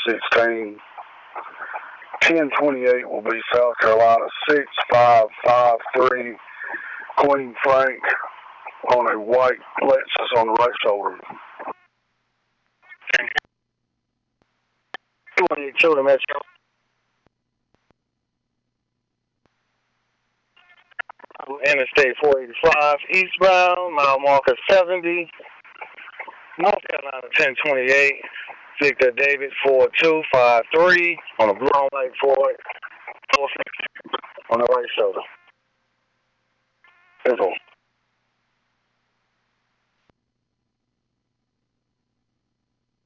16. 1028 will be South Carolina 6553 Queen Frank on a white Lexus on the right shoulder. 282 to Metro. Interstate 485 eastbound, mile marker 70. North Carolina 1028. Victor David 4253 on a blue and white Ford. On the right shoulder. Info.